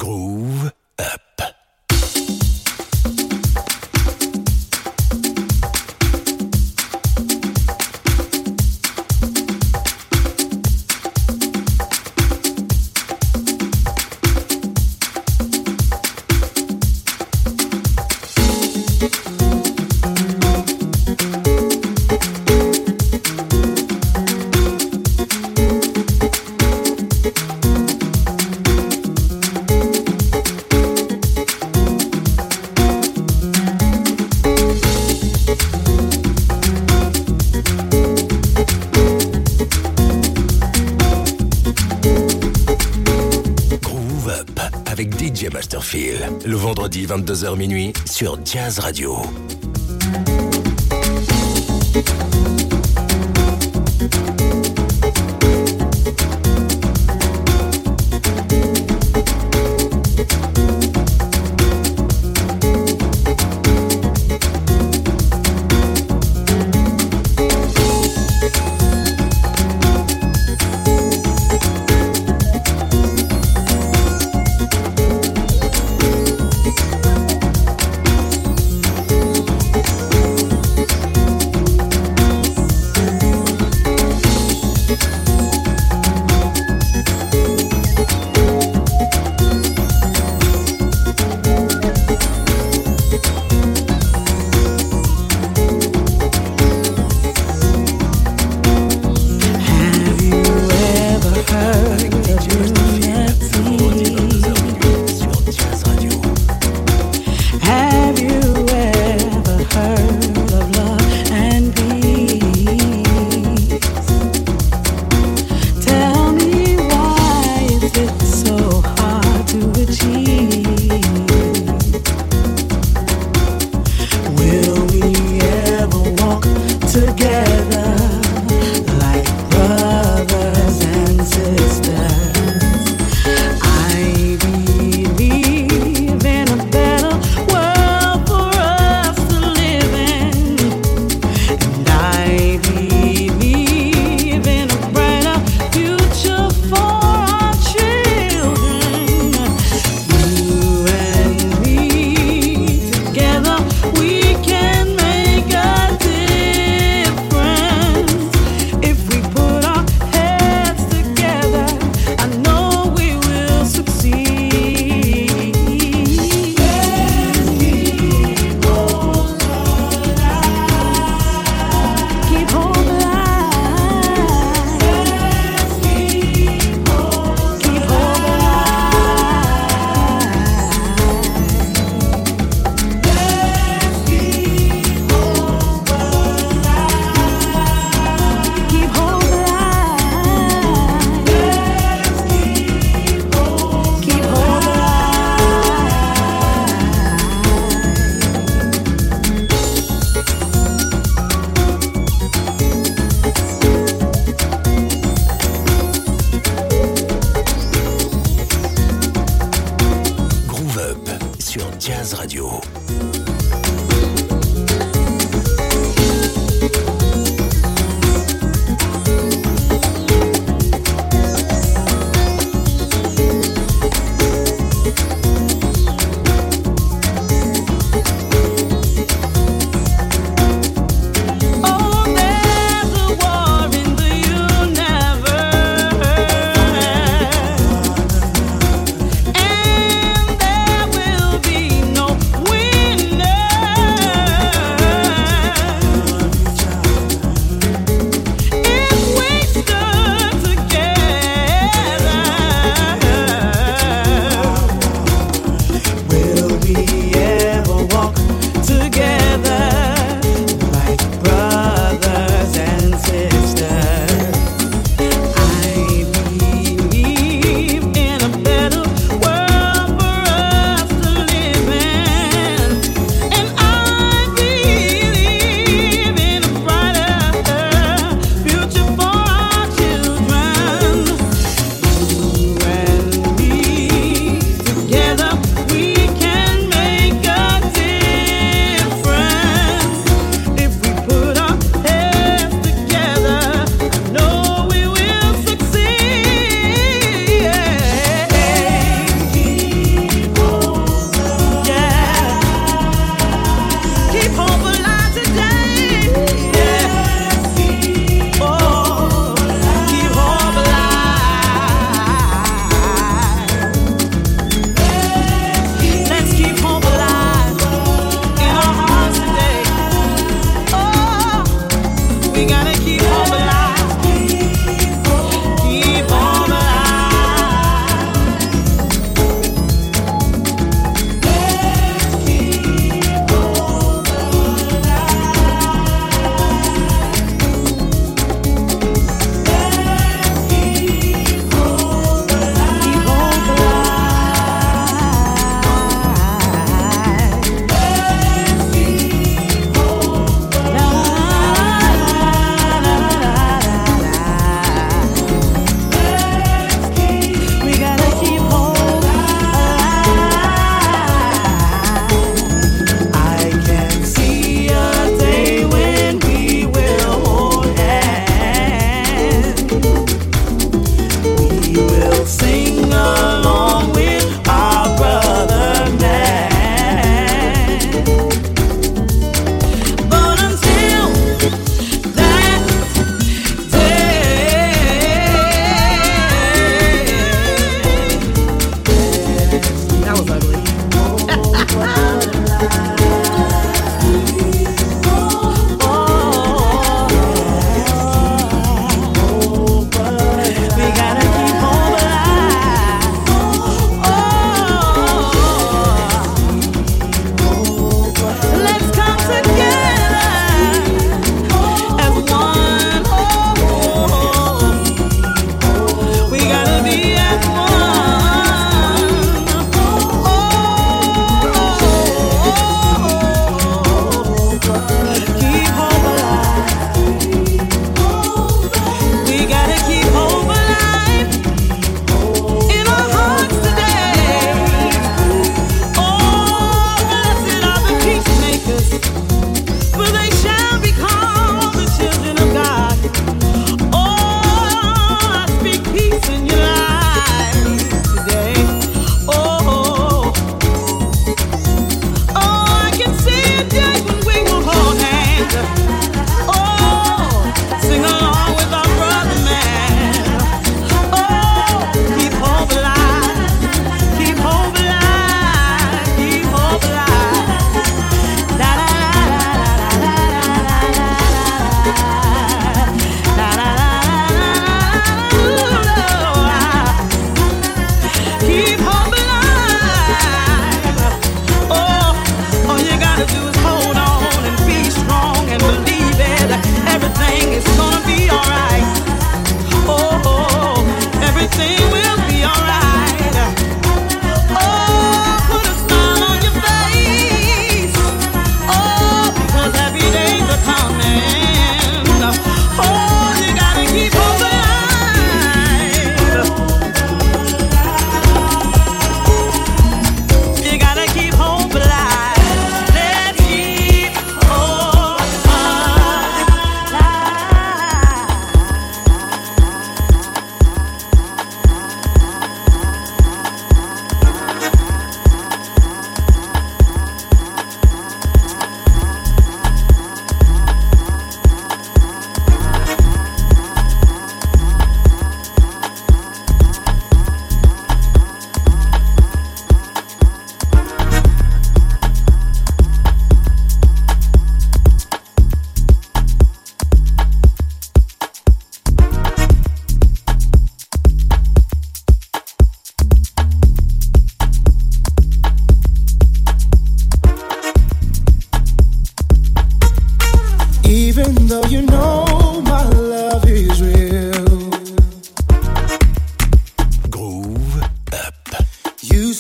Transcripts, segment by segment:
Groove Up. Masterfield, le vendredi 22h minuit sur Jazz Radio. Win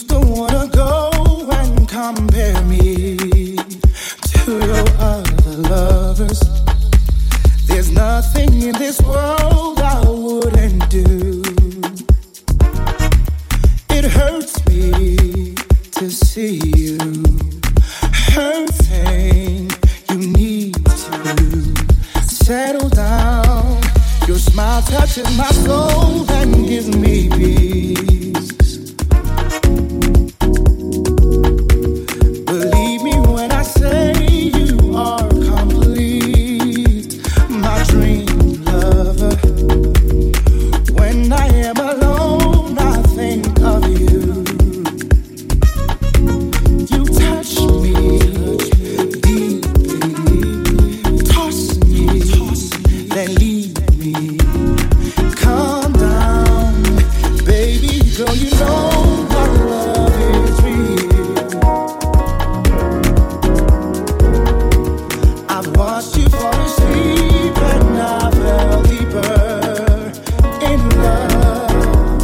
still wanna go and compare me to your other lovers. There's nothing in this world I wouldn't do. It hurts me to see you hurting. You need to settle down. Your smile touches my soul and gives me peace. Believe me when I say you are complete, my dream lover. When I am alone, I think of you. You touch me deeply, toss me, then leave me. Calm down, baby girl, you know my love is real. I've watched you fall asleep and I fell deeper in love.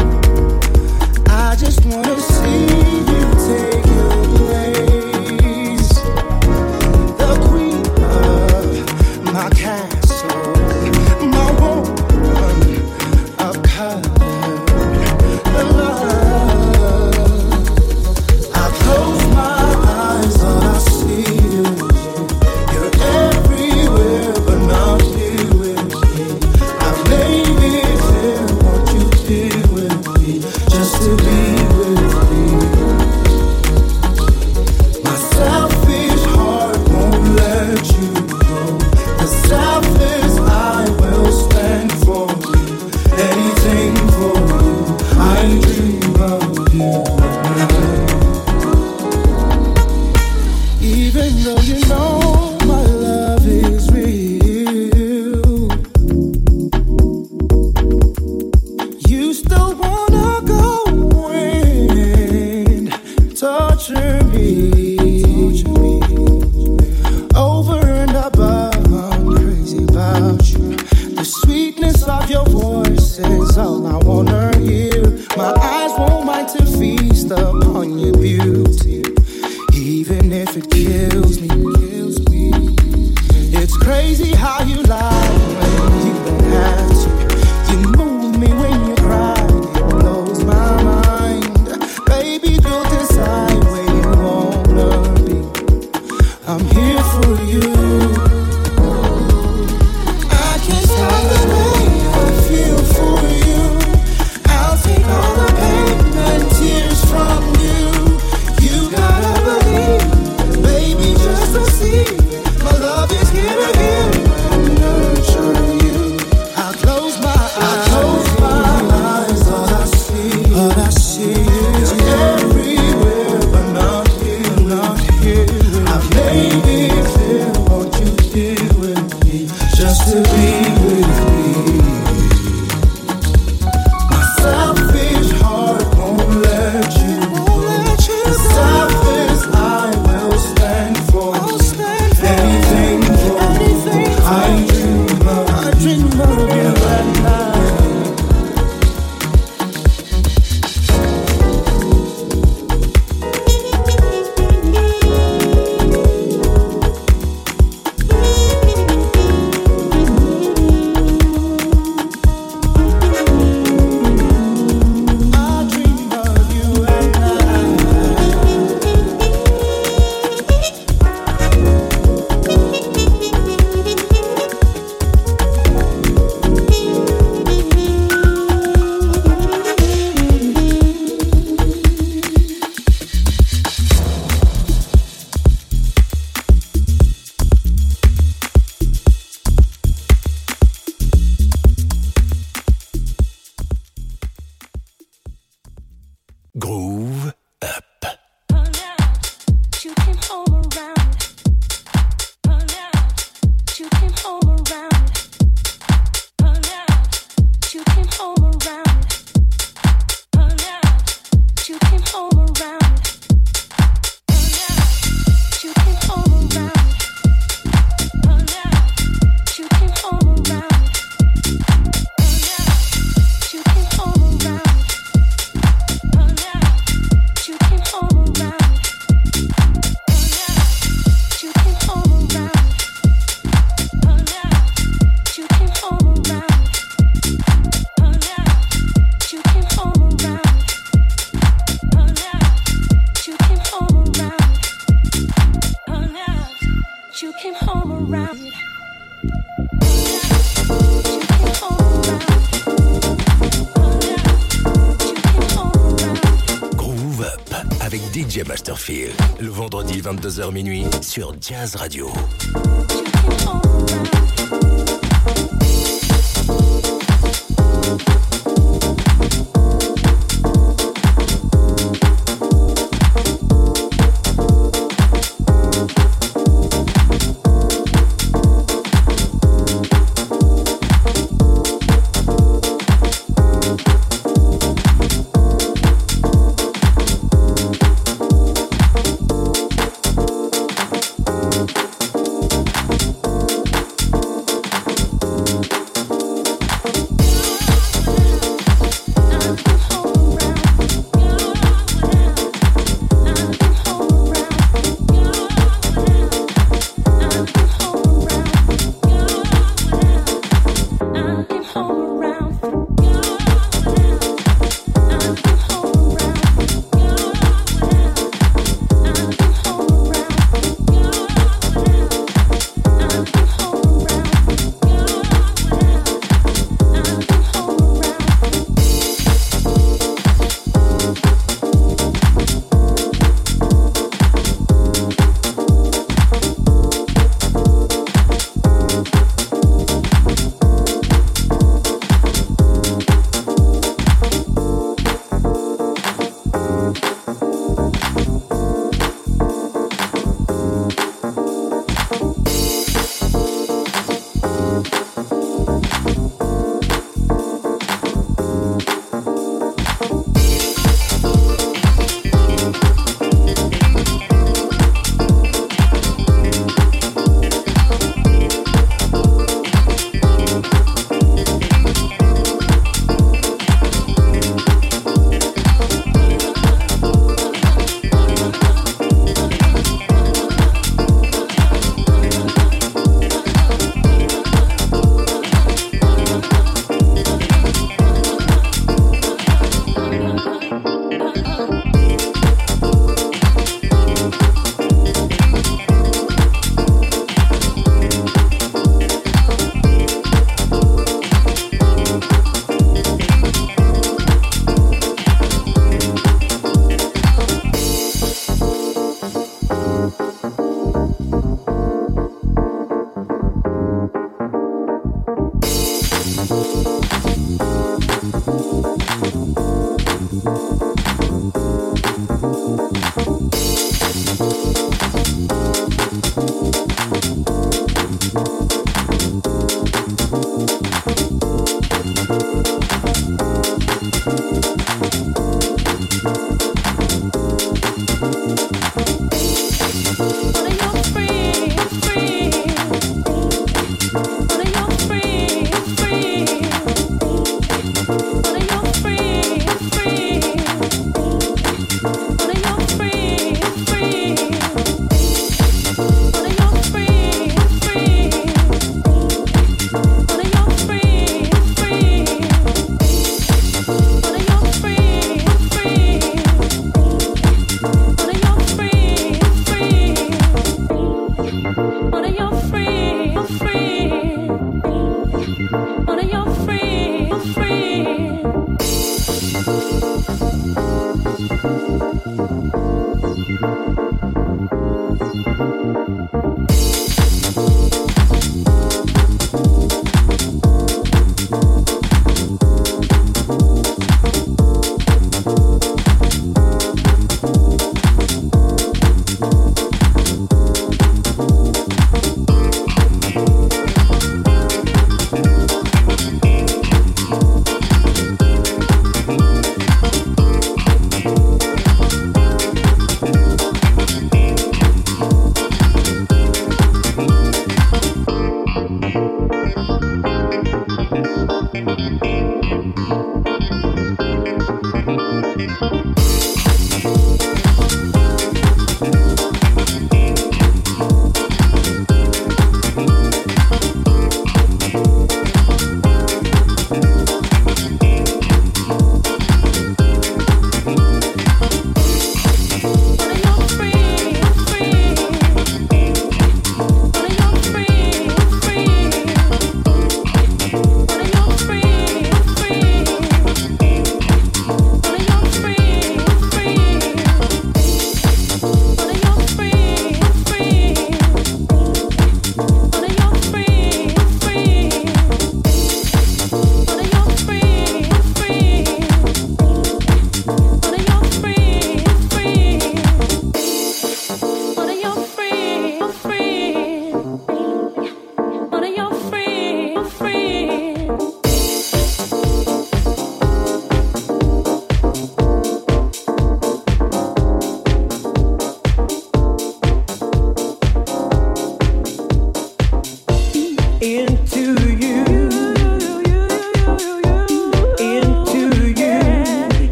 I just wanna see you take your place, the queen of my castle, my woman of color, the love. I close my eyes, all I see is you. You're everywhere, but not here with me. I've made it clear what you did with me, just to be with me. My selfish heart won't let you go. The selfless I will stand for you. Anything for you, I dream of you at night. Even though you know my love is real, you still wanna go and torture me. Over and above, I'm crazy about you. The sweetness of your voice is all I wanna hear. My eyes won't mind to feast upon your beauty, even if it kills me. It's crazy how you lie when you don't have to. You move me when you cry, it blows my mind. Baby, girl, decide where you want avec DJ Masterfield. Le vendredi 22h minuit sur Jazz Radio.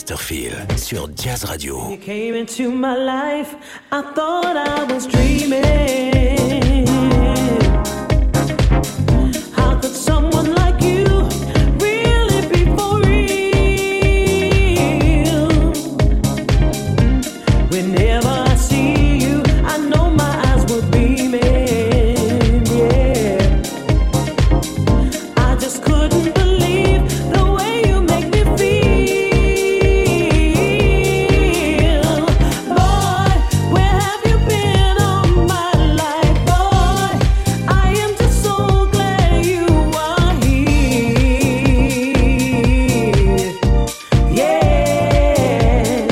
Phil sur Jazz Radio. You came into my life, I thought I was dreaming. How could someone like you really be for real? Whenever I see you, I know my eyes were beaming, yeah. I just couldn't believe the way you make me feel. Boy, where have you been all my life? Boy, I am just so glad you are here. Yeah.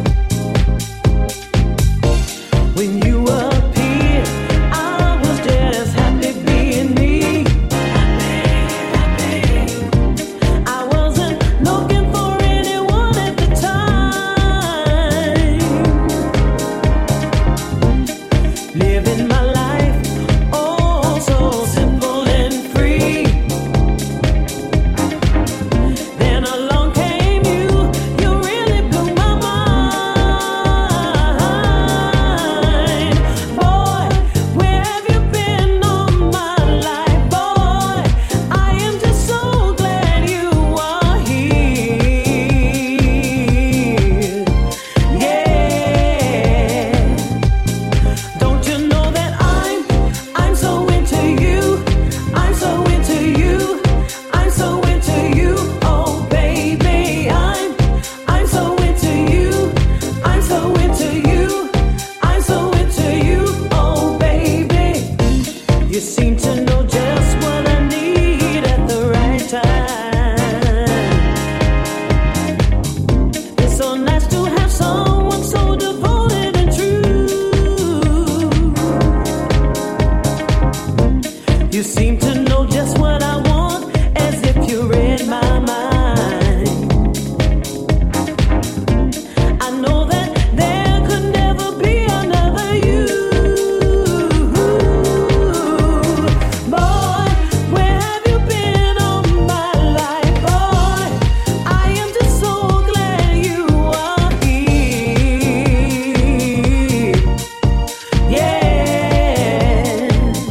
When you appeared, I was just happy being me. I wasn't looking for anyone at the time. Living my life, oh so simple and free. Then along came you, you really blew my mind. Boy, where have you been all my life? Boy, I am just so glad you are here. Yeah. Don't you know that I'm so into you. I'm so into you. I'm so into you. Oh baby, I'm so into you. I'm so into you. I'm so into you. Oh baby, you seem to know just what I need at the right time. It's so nice to have someone so devoted and true. You seem to know just what I want, as if you read my mind. I know that there could never be another you. Boy, where have you been all my life? Boy, I am just so glad you are here. Yeah.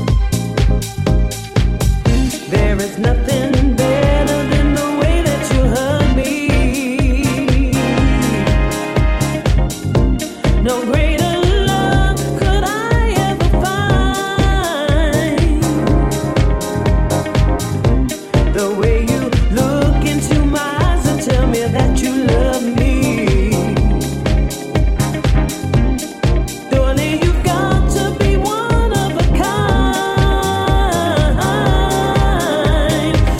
There is nothing better than the way that you hug me. No greater love could I ever find. The way you look into my eyes and tell me that you love me. Darling, you've got to be one of a kind.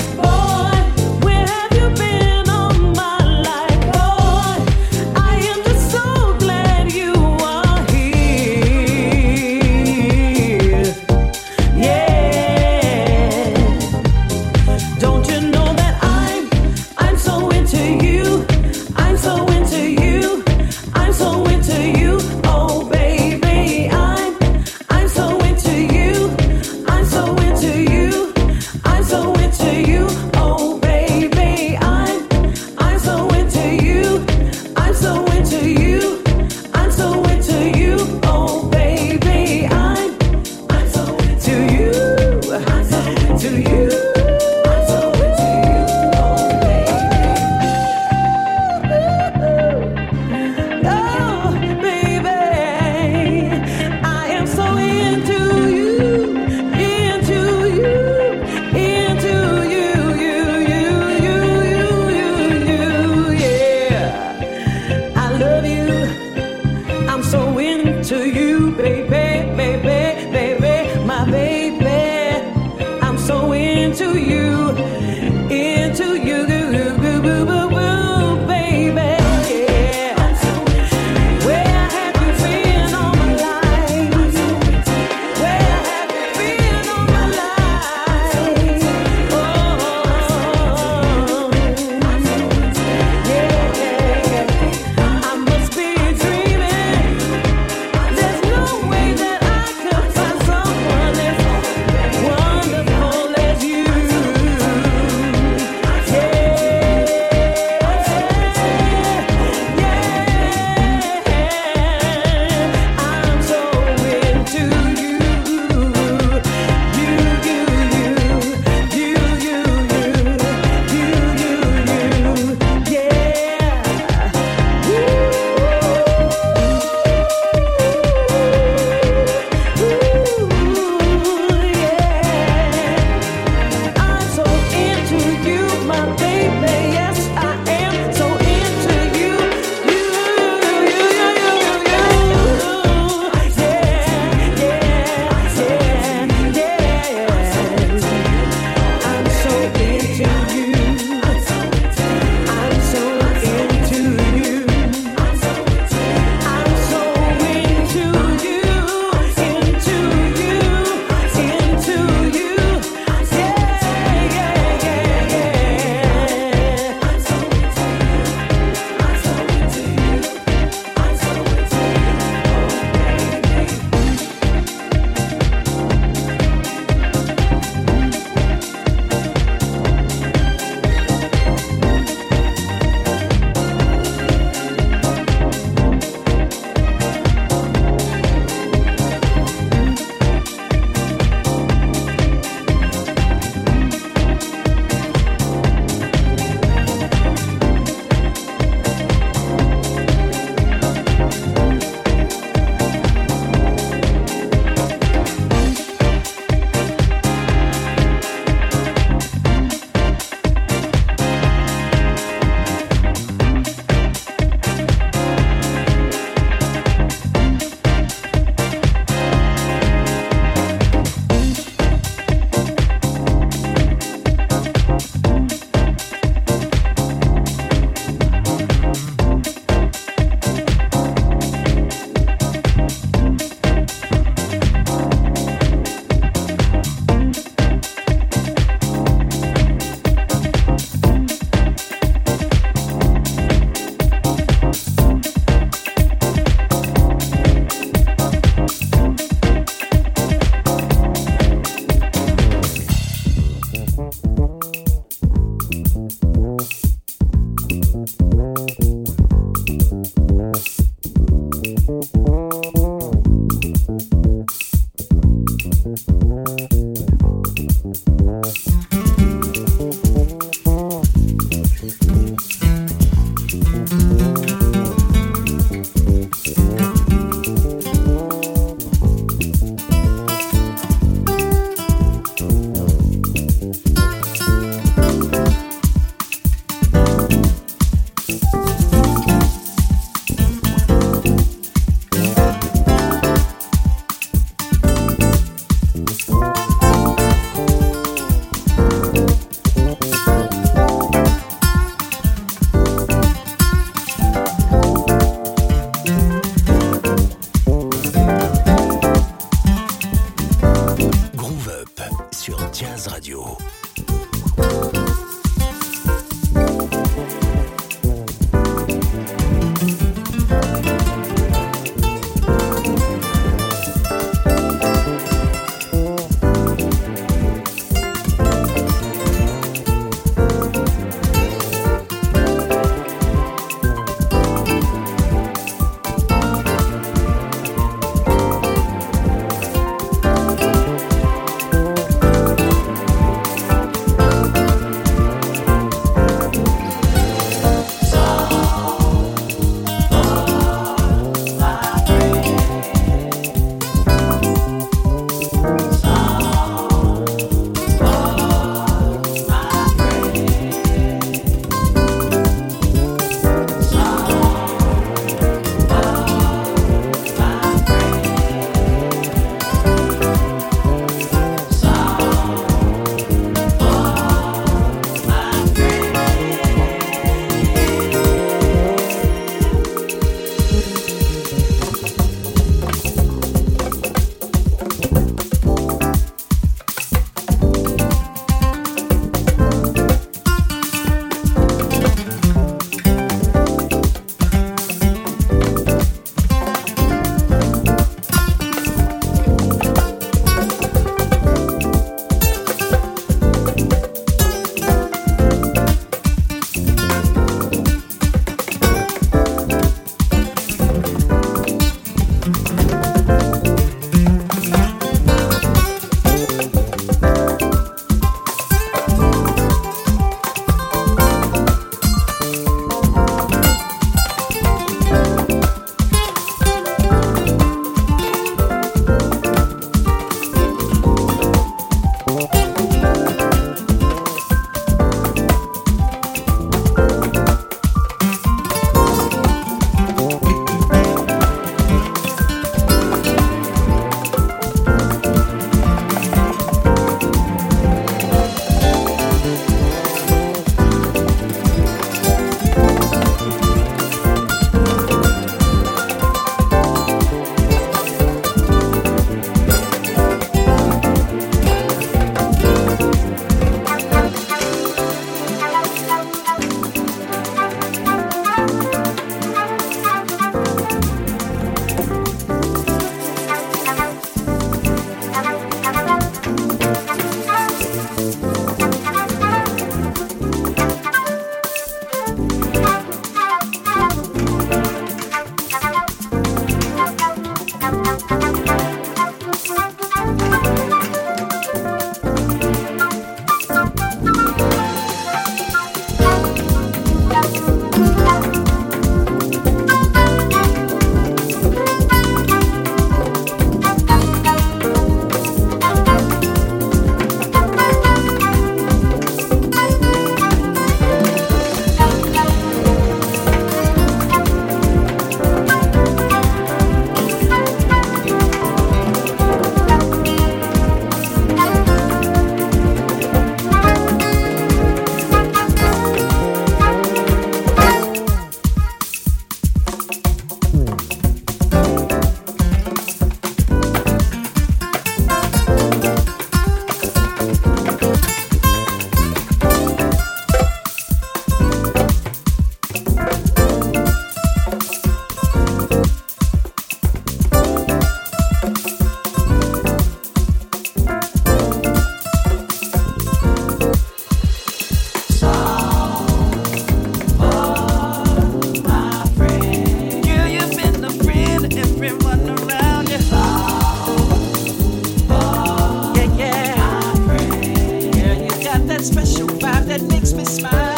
special vibe that makes me smile.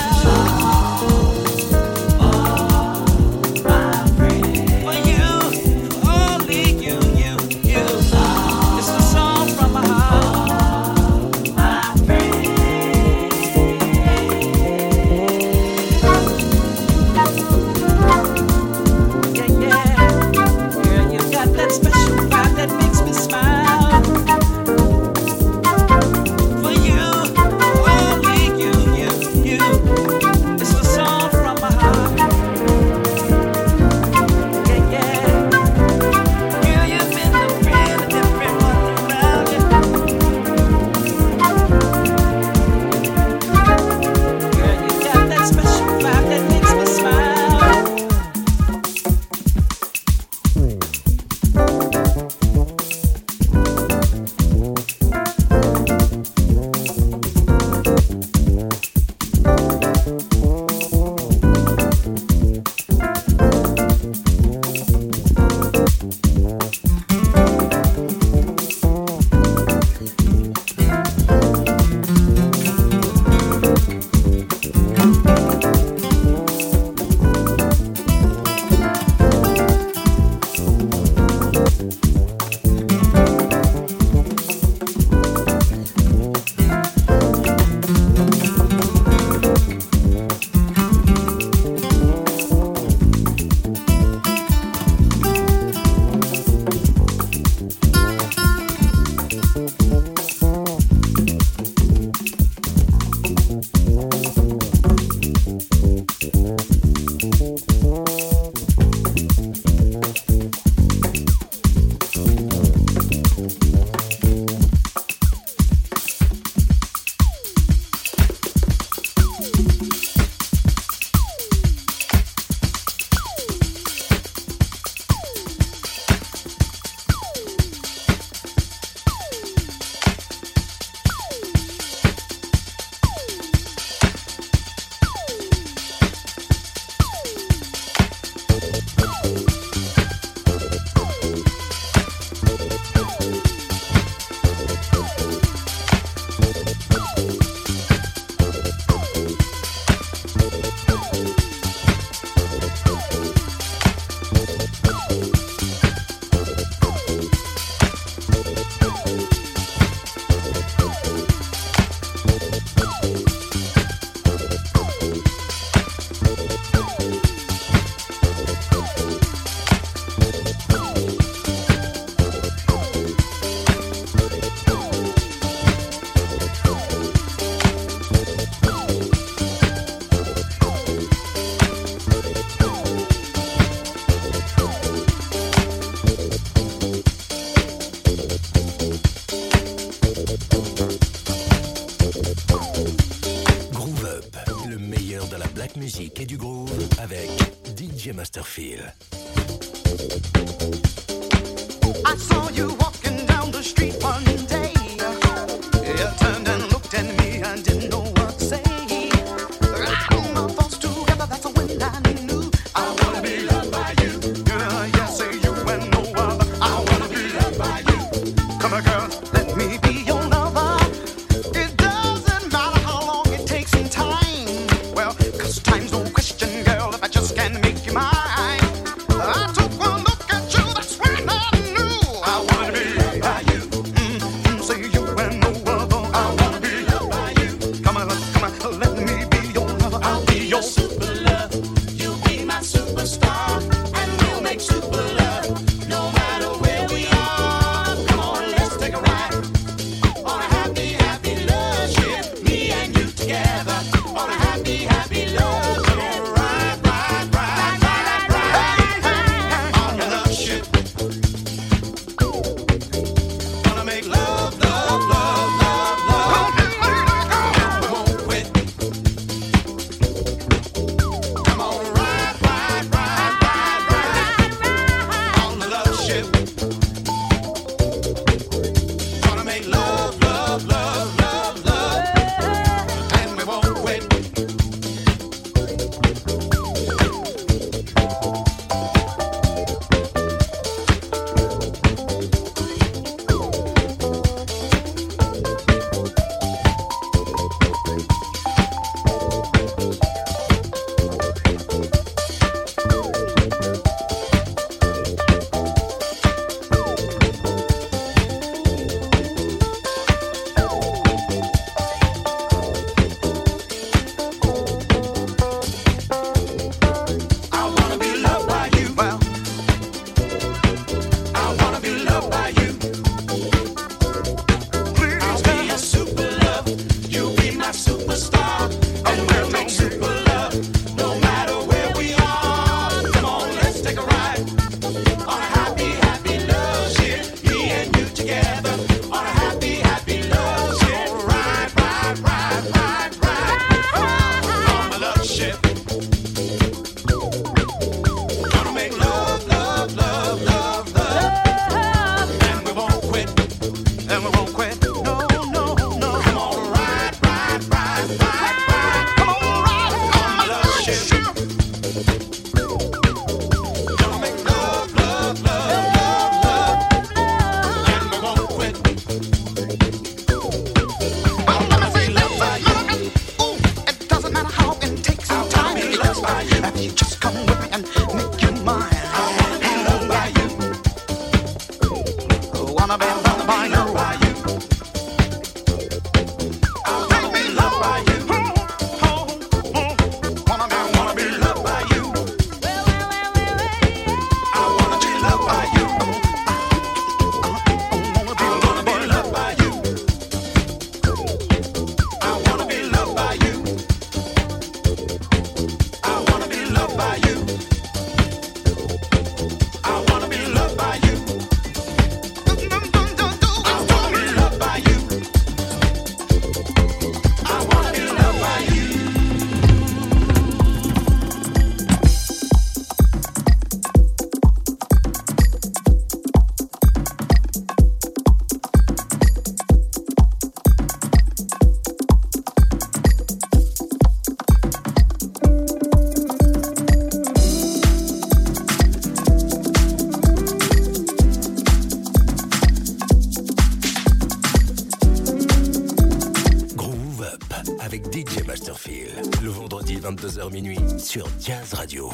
musique et du groove avec DJ Masterfield. I saw you walking down the street one day. You turned and looked at me and didn't know what to say. Right on my thoughts together, that's when I knew I wanna be loved by you. Yeah, say you and no other. I wanna be loved by you. Come on, girl, let me be your lover. It doesn't matter how long it takes in time. Well, 'cause time's no question, girl, if I just can't make you mine. I took one look at you, that's when I knew I wanna be loved by you. Say you and no other. I wanna 22h minuit sur Jazz Radio.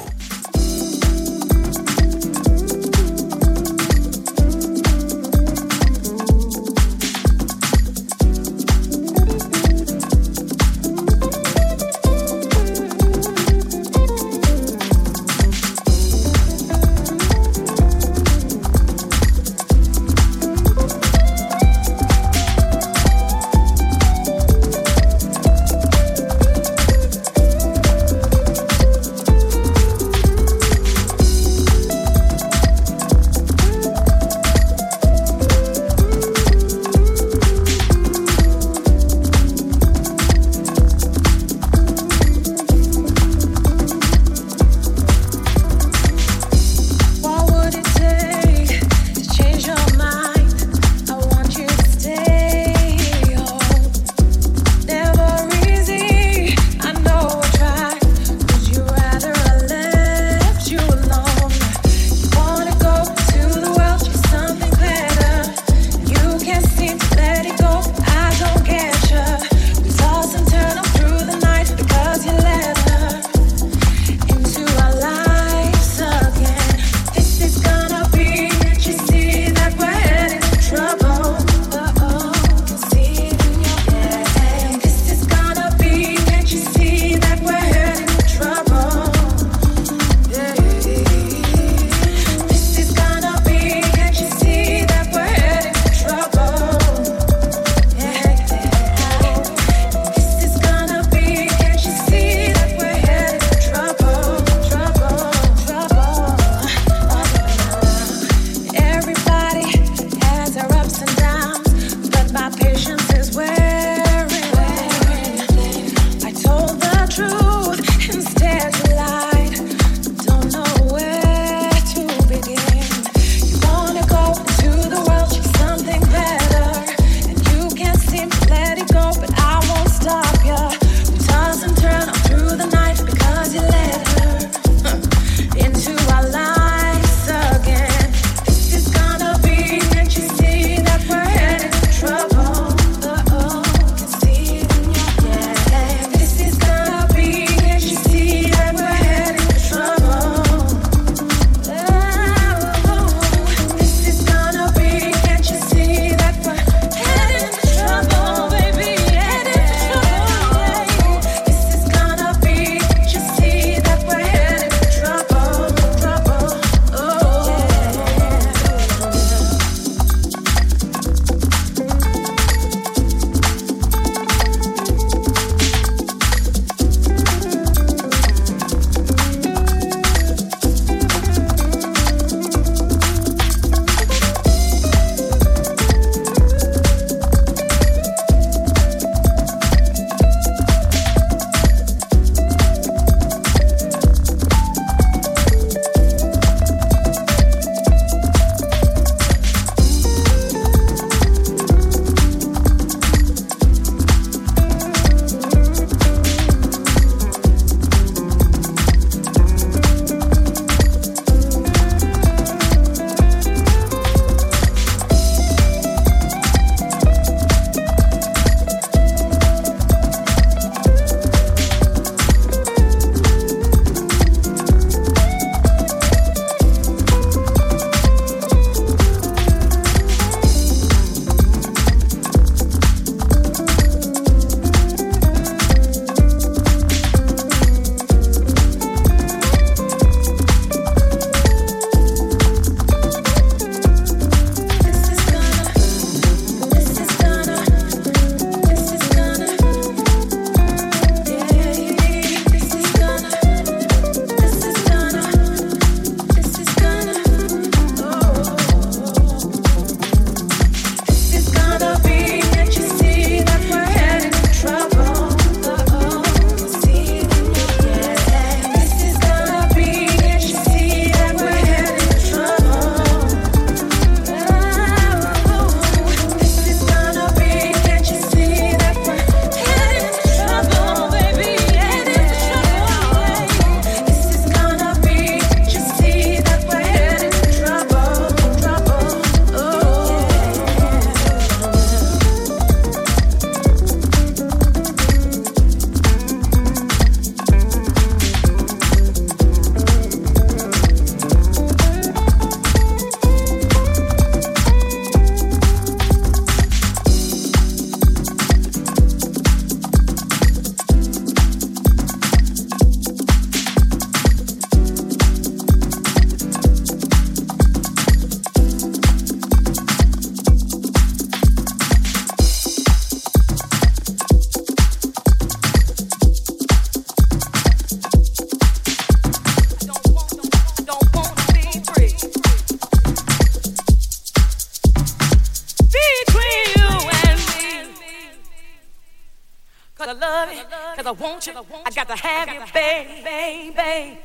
'Cause I love you, 'cause I want you, I got to have you, baby.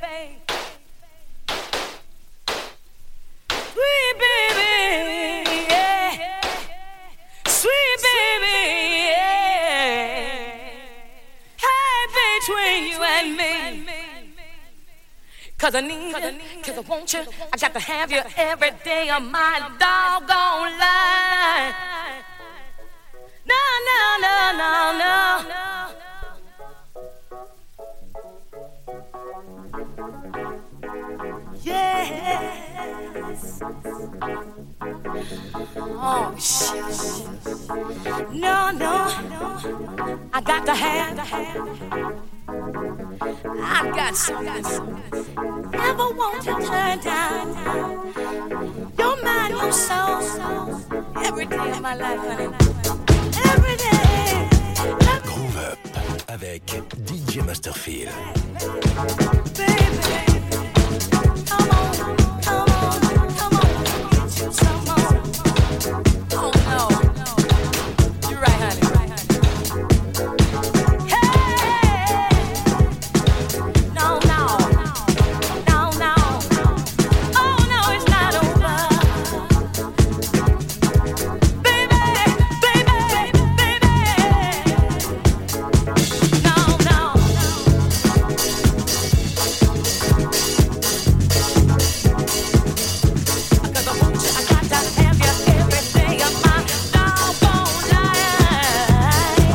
Sweet baby, yeah. Sweet baby, yeah. Hey, between you and me. 'Cause I need you, 'cause I want you, I got to have you every day of my doggone life. No, no, no, no, no. Yes. Oh, shit. No, no. I got to have. I got something. Never want to turn down. Your mind, your soul. Every day of my life, honey. Every day. Groove Up avec DJ Masterfield. Baby. Come on, come on, come on. Get you some more. Oh, no. You're right, honey. Hey. No, no. No, no. Oh, no, it's not over. Baby, baby, baby. No, no. 'Cause I want you, I got to have you every day of my doggone life.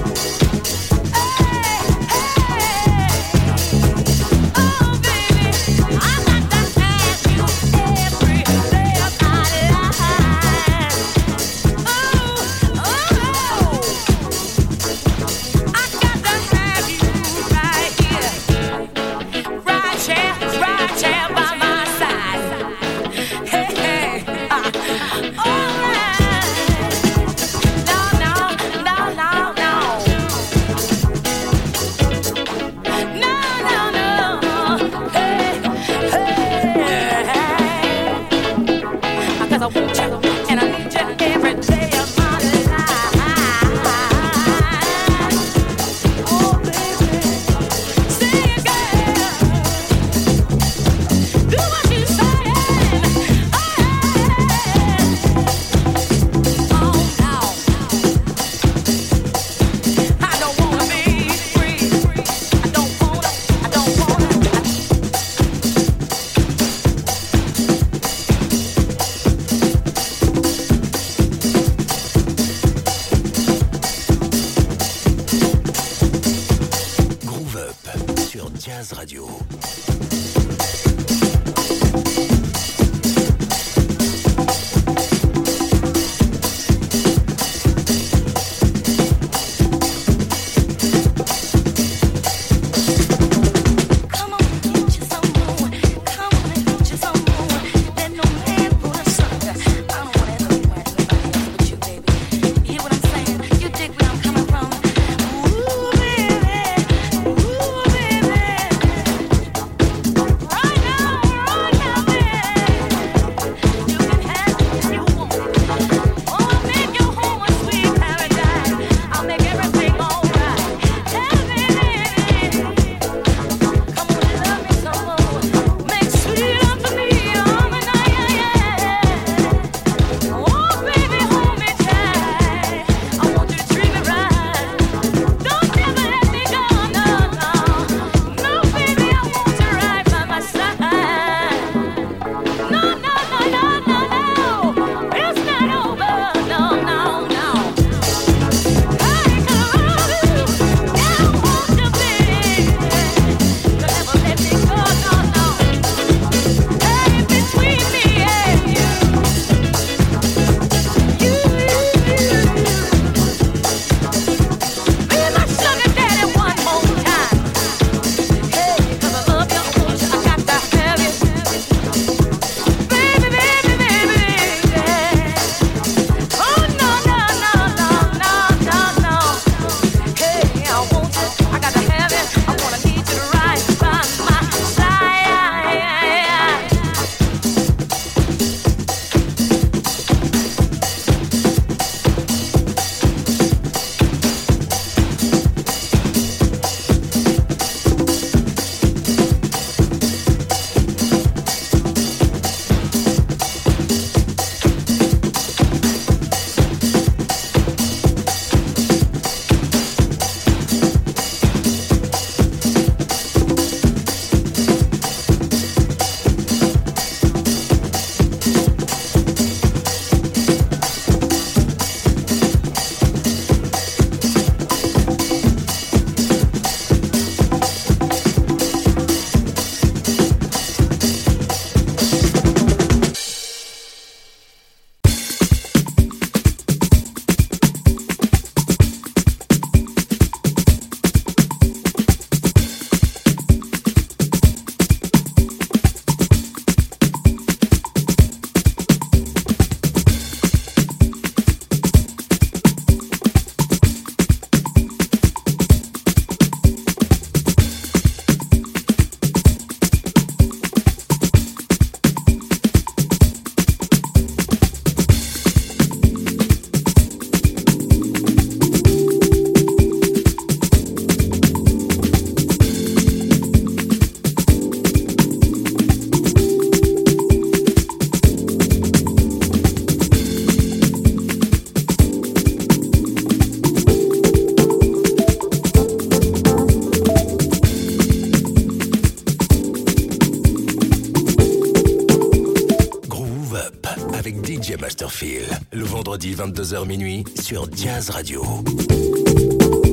Hey, hey. Oh, baby, I got to have you every day of my life. Oh, oh, I got to have you right here, right here by my side. Hey, hey, all right. No, no, no, no, no. No, no, no. Hey, hey. 'Cause I want you and I need you every day of my life. Oh, baby. Sing it, girl. Do what you saying. Oh, no. I don't wanna be free. I don't wanna. Groove Up sur Jazz Radio. Come on, get you some more. Come on and get you some more. Let no man put us under. I don't wanna ever be with nobody else but you, baby. You hear what I'm saying? You dig where I'm coming from? Ooh, baby. Ooh, baby. vendredi 22h minuit sur Jazz Radio.